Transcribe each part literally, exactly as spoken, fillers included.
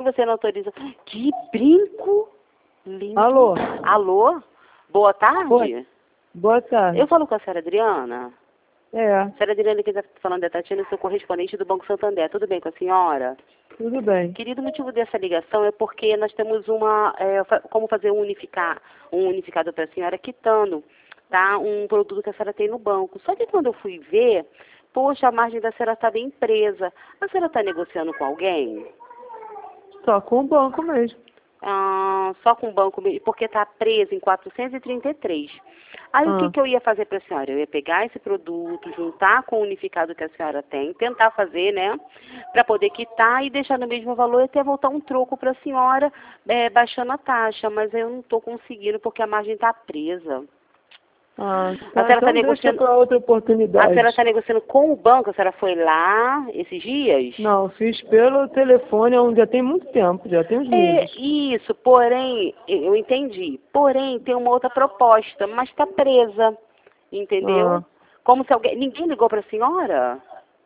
você não autoriza. Que brinco lindo. Alô? Alô? Boa tarde. Boa, boa tarde. Eu falo com a senhora Adriana. É, A senhora Adriana que está falando da Tatiana, sou correspondente do Banco Santander. Tudo bem com a senhora? tudo bem. Querido, o motivo dessa ligação é porque nós temos uma, é, fa- como fazer um, unificar, um unificado para a senhora quitando, tá? Um produto que a senhora tem no banco. Só que quando eu fui ver, poxa, a margem da senhora está bem presa. A senhora está negociando com alguém? Só com o banco mesmo. Ah, só com o banco mesmo, porque está presa em quatrocentos e trinta e três. Aí o que, Ah. que eu ia fazer para a senhora? Eu ia pegar esse produto, juntar com o unificado que a senhora tem, tentar fazer, né? Para poder quitar e deixar no mesmo valor e até voltar um troco para a senhora, é, baixando a taxa. Mas eu não estou conseguindo porque a margem está presa. Ah, A tá, senhora então está deixa negociando. para outra A oportunidade. senhora está negociando com o banco? A senhora foi lá esses dias? Não, fiz pelo telefone, já tem muito tempo, já tem uns É, meses. isso, porém, eu entendi. Porém, tem uma outra proposta, mas está presa, entendeu? Ah. Como se alguém... Ninguém ligou para a senhora?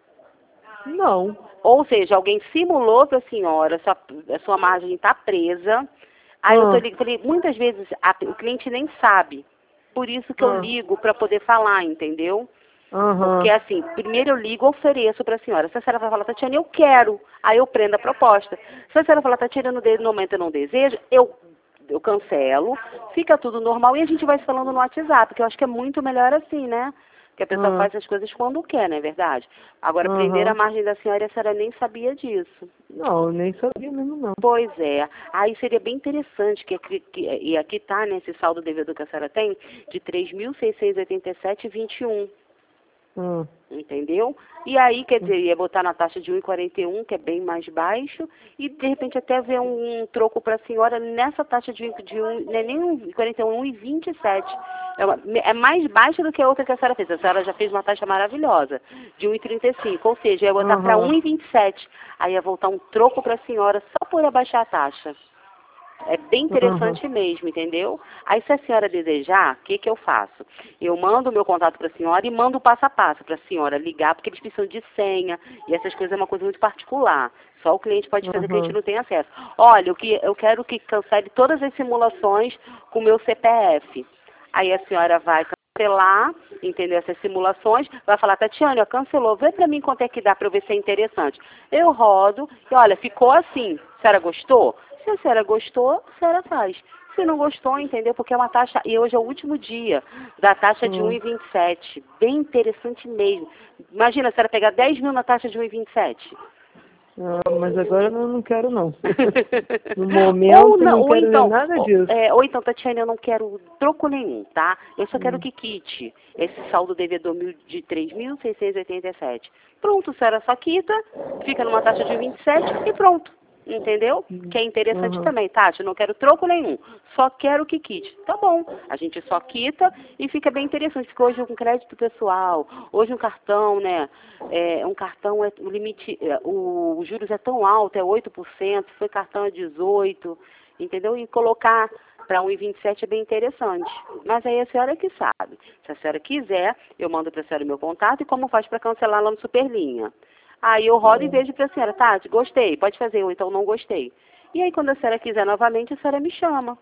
Não. Ou seja, alguém simulou para a senhora, sua, a sua margem está presa. Aí eu tô Ah. ligando, falei, muitas vezes a- o cliente nem sabe. Por isso que eu Ah. ligo para poder falar, entendeu? Aham. Porque assim, primeiro eu ligo e ofereço para a senhora. Se a senhora vai falar, Tatiana, eu quero, aí eu prendo a proposta. Se a senhora falar, Tatiana, no de- no momento eu não desejo, eu, eu cancelo, fica tudo normal e a gente vai se falando no WhatsApp, que eu acho que é muito melhor assim, né? Que a pessoa Ah. faz as coisas quando quer, não é verdade? Agora, Aham. prender a margem da senhora, a senhora nem sabia disso. Não, eu nem sabia mesmo não. Pois é. Aí seria bem interessante, que, que, que e aqui está, né, esse saldo devedor que a senhora tem, de três mil seiscentos e oitenta e sete vírgula vinte e um. Ah. Entendeu? E aí, quer dizer, ia botar na taxa de um vírgula quarenta e um, que é bem mais baixo, e de repente até ver um, um troco para a senhora nessa taxa de, de um, não é nem um vírgula quarenta e um, um vírgula vinte e sete. É, uma- é mais baixo do que a outra que a senhora fez. A senhora já fez uma taxa maravilhosa, de um vírgula trinta e cinco, ou seja, ia botar para Aham. um vírgula vinte e sete. Aí ia voltar um troco para a senhora só por abaixar a taxa. É bem interessante mesmo, entendeu? Aí, se a senhora desejar, o que, que eu faço? Eu mando o meu contato para a senhora e mando o passo a passo para a senhora ligar, porque eles precisam de senha, e essas coisas é uma coisa muito particular. Só o cliente pode fazer, que a gente Aham. não tem acesso. Olha, o que, eu quero que cancele todas as simulações com o meu C P F. Aí a senhora vai cancelar, entendeu, essas simulações, vai falar, Tatiana, cancelou, vê para mim quanto é que dá para eu ver se é interessante. Eu rodo, e olha, ficou assim, a senhora gostou? Se a senhora gostou, a senhora faz. Se não gostou, entendeu, porque é uma taxa, e hoje é o último dia da taxa de um Hum. vírgula vinte e sete, bem interessante mesmo. Imagina a senhora pegar dez mil na taxa de um vírgula vinte e sete. Ah, mas agora eu não quero não. No ou momento não, não ou quero ver então, nada ou, disso. é, ou então, Tatiana, eu não quero troco nenhum, tá? Eu só quero Hum. que quite esse saldo devedor mil- de três mil seiscentos e oitenta e sete. Pronto, a senhora só quita, fica numa taxa de vinte e sete e pronto. Entendeu? Que é interessante Aham. também, Tati, eu não quero troco nenhum, só quero que quite. Tá bom, a gente só quita e fica bem interessante, porque hoje um crédito pessoal, hoje um cartão, né, é, um cartão, é, o limite, é, o, os juros é tão alto, é oito por cento, foi cartão é dezoito por cento, entendeu? E colocar para um vírgula vinte e sete é bem interessante. Mas aí a senhora que sabe. Se a senhora quiser, eu mando para a senhora o meu contato e como faz para cancelar lá no Superlinha. Aí eu rodo e vejo para a senhora, Tati, gostei, pode fazer, ou então não gostei. E aí quando a senhora quiser novamente, a senhora me chama.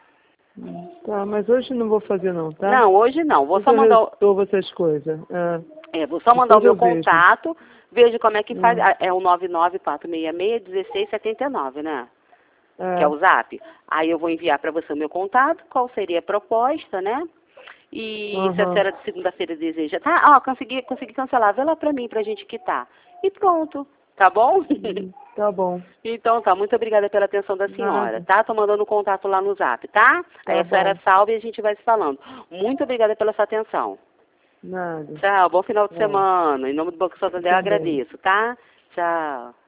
Tá, mas hoje não vou fazer não, tá? Não, hoje não, vou só Depois eu mandar, o- resolvo essas coisas. Ah, é, vou só mandar o depois meu eu vejo. contato, vejo como é que faz, Hum. ah, é o nove nove quatro seis seis, um seis sete nove, né? Que é É. o zap. Aí eu vou enviar para você o meu contato, qual seria a proposta, né? E se a Aham. senhora de segunda-feira deseja, tá, ó, consegui, consegui cancelar, vê lá pra mim, pra gente quitar. E pronto, tá bom? Hum, Tá bom. Então tá, muito obrigada pela atenção da senhora, Nada. tá? Tô mandando contato lá no zap, tá? Aí Tá a senhora bom. salve e a gente vai se falando. Muito obrigada pela sua atenção. Nada. Tchau, bom final de Tchau. semana. Em nome do Banco Você Santander eu também. agradeço, tá? Tchau.